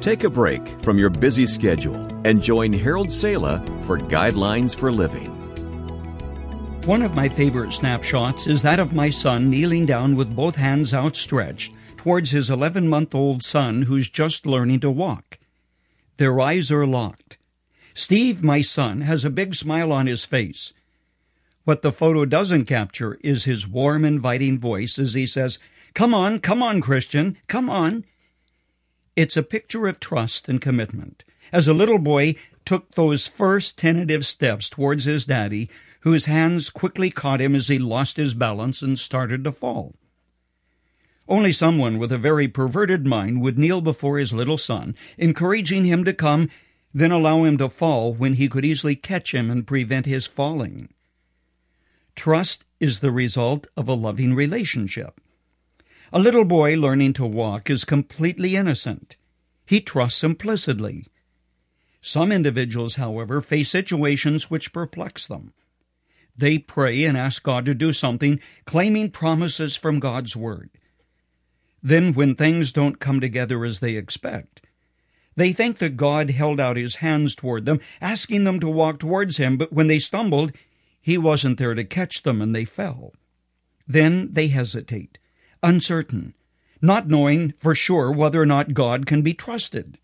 Take a break from your busy schedule and join Harold Sala for Guidelines for Living. One of my favorite snapshots is that of my son kneeling down with both hands outstretched towards his 11-month-old son who's just learning to walk. Their eyes are locked. Steve, my son, has a big smile on his face. What the photo doesn't capture is his warm, inviting voice as he says, come on, Christian, come on." It's a picture of trust and commitment, as a little boy took those first tentative steps towards his daddy, whose hands quickly caught him as he lost his balance and started to fall. Only someone with a very perverted mind would kneel before his little son, encouraging him to come, then allow him to fall when he could easily catch him and prevent his falling. Trust is the result of a loving relationship. A little boy learning to walk is completely innocent. He trusts implicitly. Some individuals, however, face situations which perplex them. They pray and ask God to do something, claiming promises from God's Word. Then, when things don't come together as they expect, they think that God held out His hands toward them, asking them to walk towards Him, but when they stumbled, He wasn't there to catch them and they fell. Then they hesitate, uncertain, not knowing for sure whether or not God can be trusted.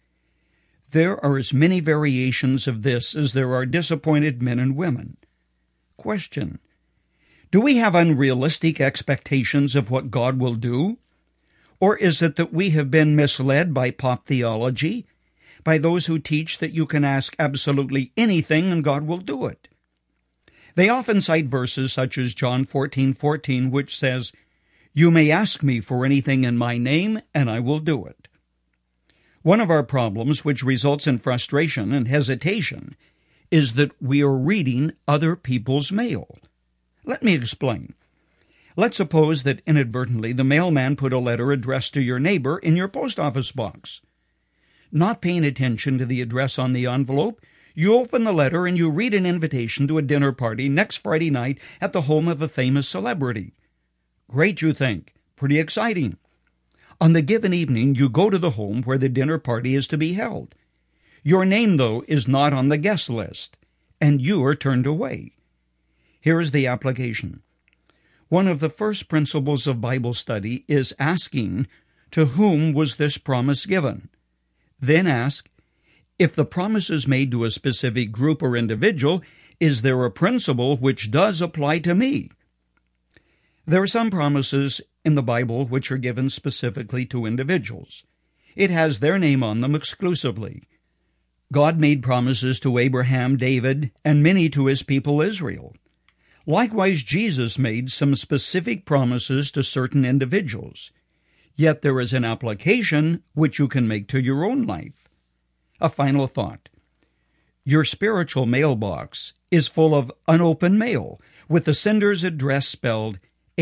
There are as many variations of this as there are disappointed men and women. Question: do we have unrealistic expectations of what God will do? Or is it that we have been misled by pop theology, by those who teach that you can ask absolutely anything and God will do it? They often cite verses such as John 14:14, which says, "You may ask me for anything in my name, and I will do it." One of our problems, which results in frustration and hesitation, is that we are reading other people's mail. Let me explain. Let's suppose that inadvertently the mailman put a letter addressed to your neighbor in your post office box. Not paying attention to the address on the envelope, you open the letter and you read an invitation to a dinner party next Friday night at the home of a famous celebrity. Great, you think. Pretty exciting. On the given evening, you go to the home where the dinner party is to be held. Your name, though, is not on the guest list, and you are turned away. Here is the application. One of the first principles of Bible study is asking, to whom was this promise given? Then ask, if the promise is made to a specific group or individual, is there a principle which does apply to me? There are some promises in the Bible which are given specifically to individuals. It has their name on them exclusively. God made promises to Abraham, David, and many to His people Israel. Likewise, Jesus made some specific promises to certain individuals. Yet there is an application which you can make to your own life. A final thought. Your spiritual mailbox is full of unopened mail, with the sender's address spelled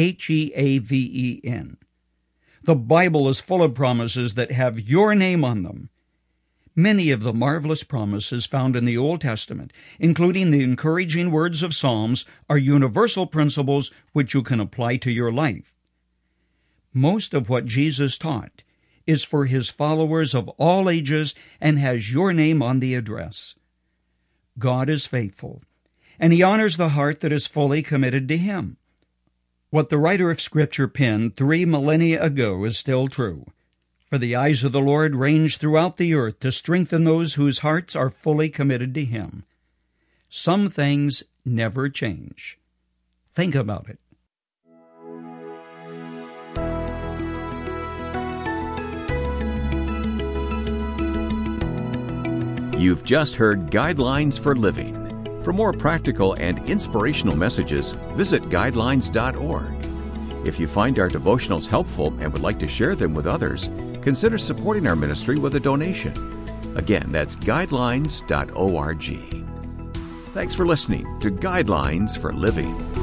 Heaven. The Bible is full of promises that have your name on them. Many of the marvelous promises found in the Old Testament, including the encouraging words of Psalms, are universal principles which you can apply to your life. Most of what Jesus taught is for His followers of all ages and has your name on the address. God is faithful, and He honors the heart that is fully committed to Him. What the writer of Scripture penned 3 millennia ago is still true. For the eyes of the Lord range throughout the earth to strengthen those whose hearts are fully committed to Him. Some things never change. Think about it. You've just heard Guidelines for Living. For more practical and inspirational messages, visit guidelines.org. If you find our devotionals helpful and would like to share them with others, consider supporting our ministry with a donation. Again, that's guidelines.org. Thanks for listening to Guidelines for Living.